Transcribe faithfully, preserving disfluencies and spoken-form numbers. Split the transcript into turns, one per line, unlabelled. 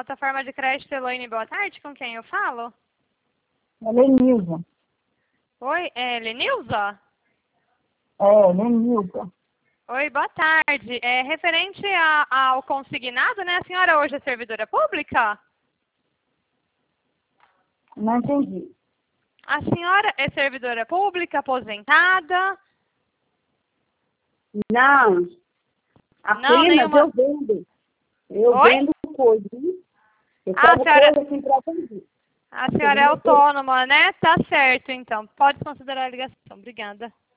plataforma de crédito Elaine, boa tarde. Com quem eu falo?
É Lenilza.
Oi, é Lenilza?
É, Lenilza.
Oi, boa tarde. É referente a, ao consignado, né? A senhora hoje é servidora pública?
Não entendi.
A senhora é servidora pública, aposentada?
Não.
Não,
Apenas
nenhuma.
eu vendo. Eu
Oi?
vendo coisa. Eu
Ah, a
pego
senhora,
coisa assim pra vender.
a senhora é
Entendeu?
autônoma, né? Tá certo, então. Pode considerar a ligação. Obrigada.